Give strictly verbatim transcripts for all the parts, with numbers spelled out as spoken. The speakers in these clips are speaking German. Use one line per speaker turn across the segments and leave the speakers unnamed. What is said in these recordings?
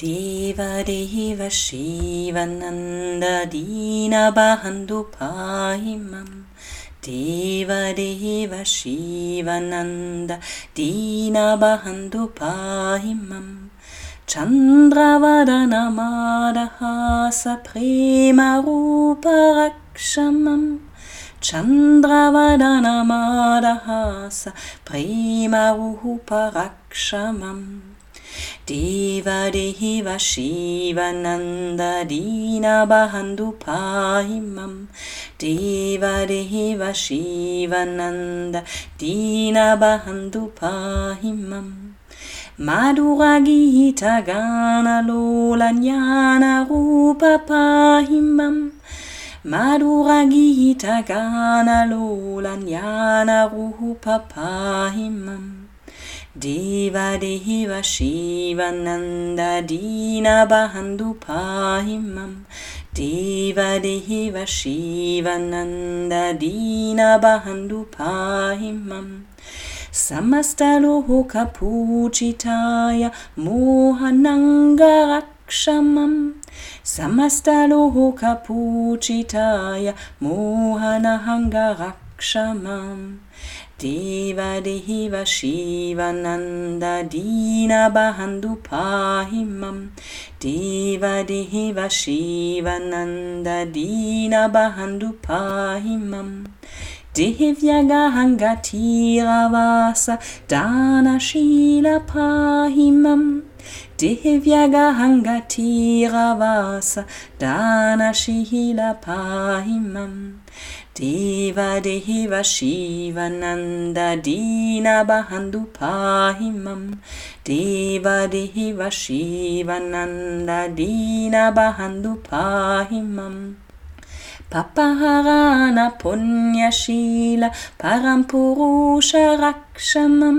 Deva Deva Shivananda Dina Bandhu Pahimam. Deva Deva Shivananda Dina Bandhu Pahimam. Chandravadana Madahasa Prema Rupa Rakshamam. Chandravadana Madahasa Prema Rupa Rakshamam. Deva Deva Shivananda Dina Bandhu Pahimam. Deva Deva Shivananda Dina Bandhu Pahimam. Madhura Gita Gana Lola Jnana Rupa Pahimam. Madhura Gita Gana Lola Jnana Rupa Pahimam. Deva Deva Shivananda Dina Bandhu Pahimam. Deva Deva Shivananda Dina Bandhu Pahimam. Samastaloka Puchitaya Mohananga Rakshamam. Samastaloka Puchitaya Mohananga Rakshamam. Deva Deva Shivananda Dina Bandhu Pahimam. Deva Deva Shivananda Dina Bandhu Pahimam. Devyaga Tiravasa Dana Shila Pahimam. Devyaga Tiravasa Dana Shila Pahimam. Deva Deva Shivananda Dina Bandhu Pahimam. Deva Deva Shivananda Dina Bandhu Pahimam. Papaharana Punyashila Parampurusha Rakshamam.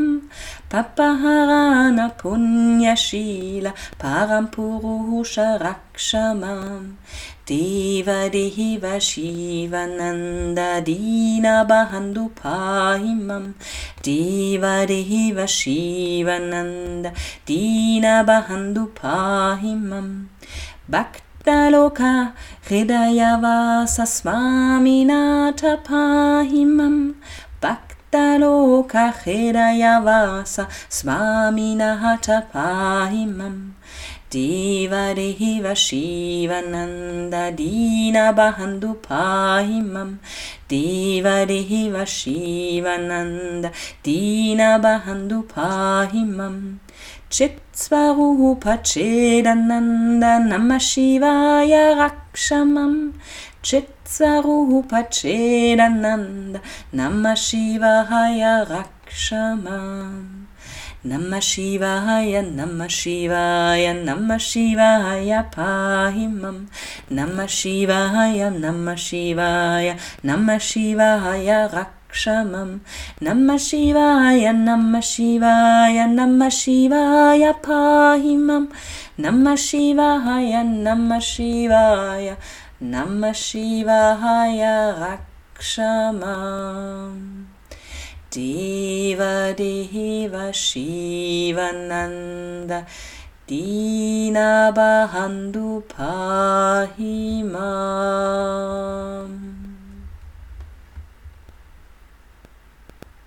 Papaharana Punyashila Parampurusha Rakshamam. Deva Deva Shivananda Dina Bandhu Pahimam. Deva Deva Shivananda Dina Bandhu Pahimam. Bhaktaloka Hridayavasa Swaminatha Pahimam. Bhaktaloka Hridayavasa Swaminatha Pahimam. Deva Deva Shivananda Dina Bandhu Pahimam. Deva Deva Shivananda Dina Bandhu Pahimam. Chitsvarupa Chedananda Namah Shivaya Rakshamam. Chitsvarupa Chedananda Namah Shivaya Rakshamam. Namah Shivaya, Namah Shivaya, Namah Shivaya Pahimam. Namah Shivaya, Namah Shivaya, Namah Shivaya Rakshamam. Namah Shivaya, Namah Shivaya, Namah Shivaya Pahimam. Namah Shivaya, Namah Shivaya, Namah Shivaya Rakshamam. Deva Deva Shivananda Dina Bandhu Pahimam.